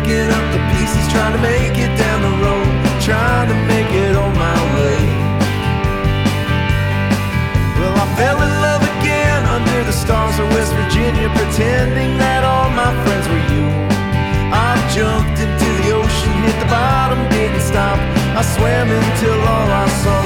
picking up the pieces, trying to make it down the road, trying to make it on my way. Well, I fell in love again under the stars of West Virginia, pretending that all my friends were you. I jumped into the ocean, hit the bottom, didn't stop. I swam until all I saw